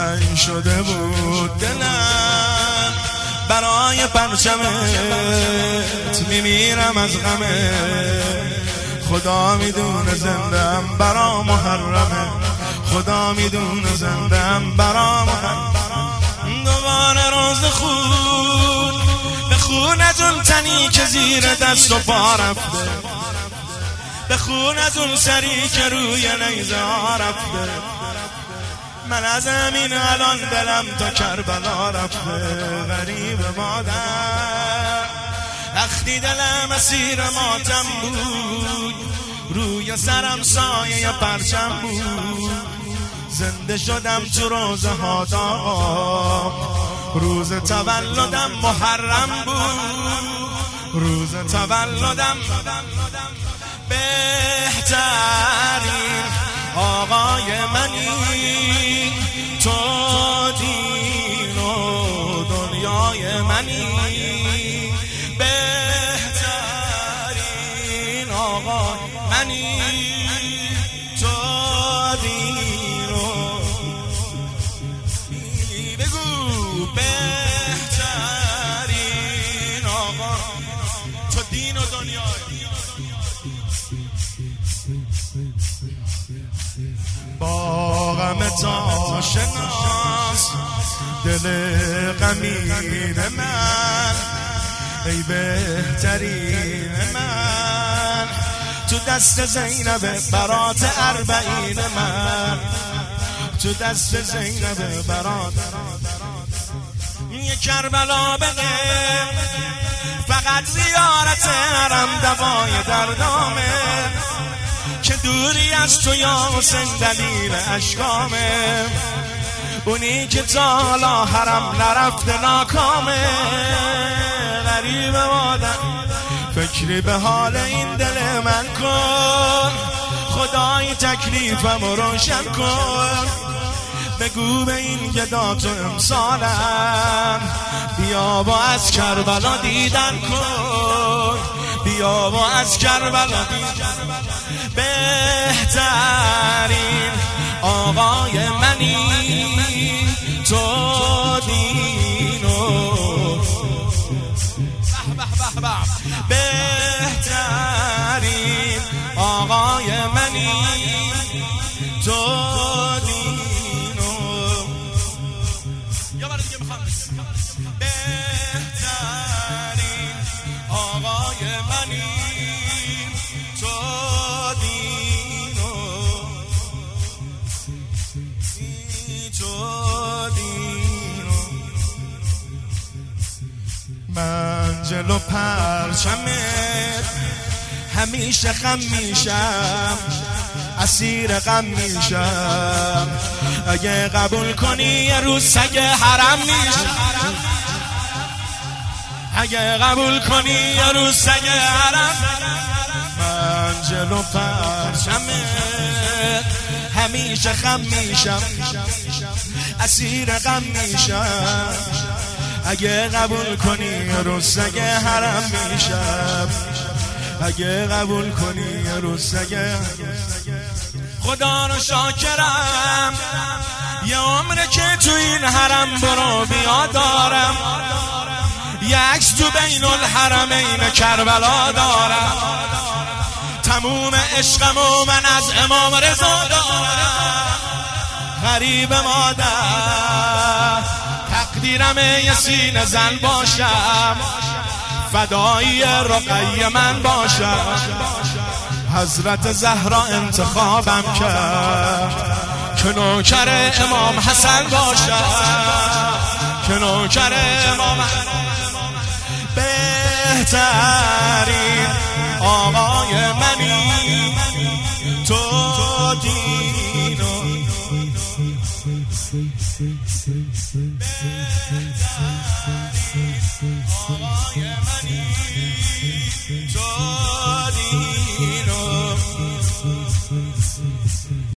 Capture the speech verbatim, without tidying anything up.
تنگ شده بود دلم برای پرچمت، میمیرم از غمه، خدا میدونه زندم برا محرمه، خدا میدونه زندم برا محرمه. دوباره روز خون به خون از اون تنی که زیر دست و پا رفته، به خون از اون سری که روی نیزه ها رفته. من از همین الان دلم تا کربلا رفته. غریب مادر وقتی دلم اسیر ماتم بود، روی سرم سایه یا پرچم بود. زنده شدم تو روز هادا، روز تولدم محرم بود، روز تولدم بهترین آقای منی، تو دین و دنیای منی، بهترین آقای منی، تو دین و بگو بهترین آقا، تو دین و دنیای. با غم تا شناس دل غمین من، ای بهترین من، تو دست زینب برات اربعین من، تو دست زینب برات. یه کربلا بده فقط زیارت حرم دوای دردامه، که دوری از تو یا حسین دلیل اشکامه، اونی که تا حالا حرم نرفته ناکامه. غریب مادر فکری به حال این دل من کن، خدای تکلیفم روشن کن. بگو به این گدا تو امسالم بیا با از کربلا دیدن کن، بیا با از کربلا دیدن. بهترین آقای منی، تو دین و بهترین آقای منی، تو دین و یا برای دیگه میخوام بهترین آقای منی، تو دین و تو دین و. من جلو پرچمت همیشه خم میشم، اسیر غم میشم. اگه قبول کنی یه روز سگ حرم میشم، اگه قبول کنی یه روز سگ حرم. من جلو پرچمت همیشه خم میشم، اسیر غم میشم. اگه قبول کنی یه روز سگ حرم میشم، اگه قبول کنی یه روز سگ. خدا رو شاکرم یه عمره که تو این حرم برو بیا دارم، یه عکس تو بین الحرمین کربلا دارم. تموم عشقم و من از امام رضا دارم. غریب مادر تقدیرم یه سینه زن باشم، فدایی رقیه من باشم. حضرت زهرا انتخابم کرد که نوکر امام حسن باشم، که نوکر امام حسن. بهترین آقای منی، تو دین و بهترین آقای منی.